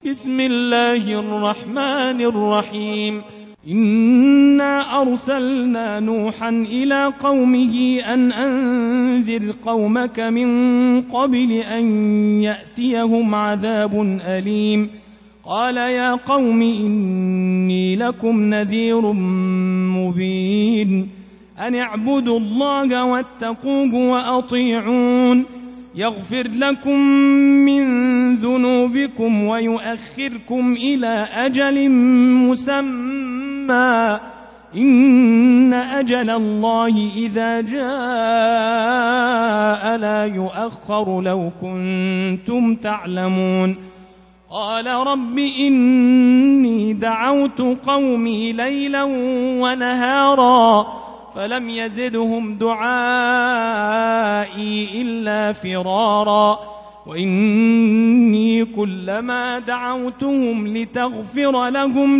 بسم الله الرحمن الرحيم. إنا أرسلنا نوحا إلى قومه أن أنذر قومك من قبل أن يأتيهم عذاب أليم. قال يا قوم إني لكم نذير مبين أن اعبدوا الله واتقوه وأطيعون يغفر لكم من ذنوبكم ويؤخركم إلى أجل مسمى إن أجل الله إذا جاء لا يؤخر لو كنتم تعلمون. قال رب إني دعوت قومي ليلا ونهارا فلم يزدهم دعائي إلا فرارا وإني كلما دعوتهم لتغفر لهم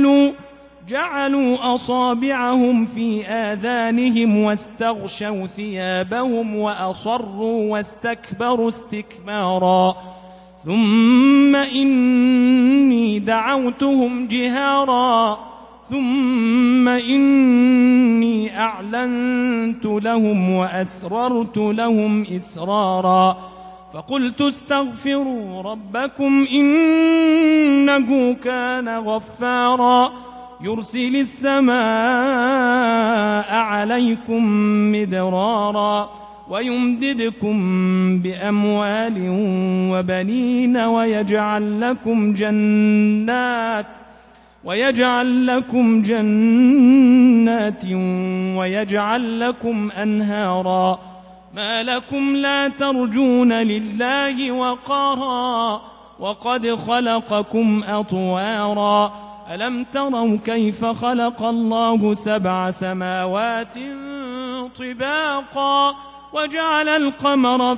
جعلوا أصابعهم في آذانهم واستغشوا ثيابهم وأصروا واستكبروا استكبارا ثم إني دعوتهم جهارا ثم إني أعلنت لهم وأسررت لهم إسرارا فقلت استغفروا ربكم إنه كان غفارا يرسل السماء عليكم مدرارا ويمددكم بأموال وبنين ويجعل لكم جنات ويجعل لكم أنهارا ما لكم لا ترجون لله وقارا وقد خلقكم أطوارا ألم تروا كيف خلق الله 7 سماوات طباقا وجعل القمر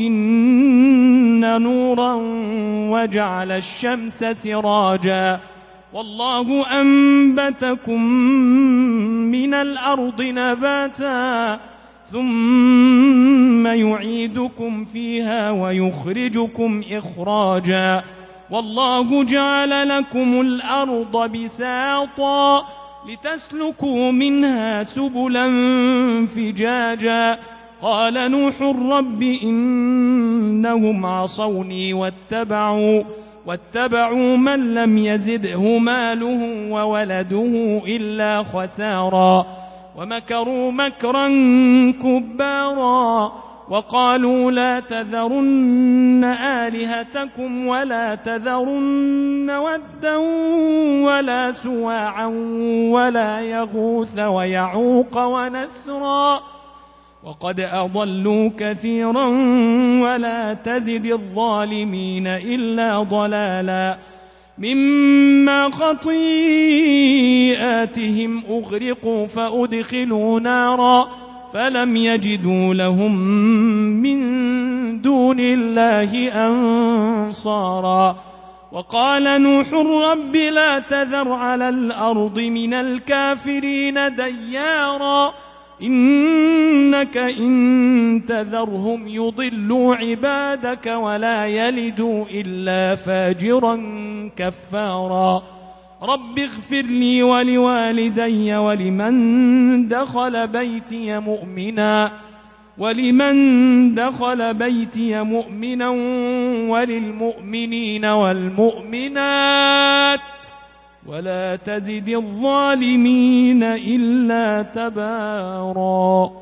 فيهن نورا وجعل الشمس سراجا والله أنبتكم من الأرض نباتا ثم يعيدكم فيها ويخرجكم إخراجا والله جعل لكم الأرض بساطا لتسلكوا منها سبلا فجاجا قال نوح رب إنهم عصوني واتبعوا من لم يزده ماله وولده إلا خسارا ومكروا مكرا كبارا وقالوا لا تذرن آلهتكم ولا تذرن ودا ولا سواعا ولا يغوث ويعوق ونسرا وقد أضلوا كثيرا ولا تزد الظالمين إلا ضلالا مما خطيئاتهم أغرقوا فأدخلوا نارا فلم يجدوا لهم من دون الله أنصارا وقال نوح رب لا تذر على الأرض من الكافرين ديارا إنك إن تذرهم يضلوا عبادك ولا يلدوا إلا فاجرا كفارا رب اغفر لي ولوالدي ولمن دخل بيتي مؤمنا وللمؤمنين والمؤمنات ولا تزد الظالمين إلا تبارا.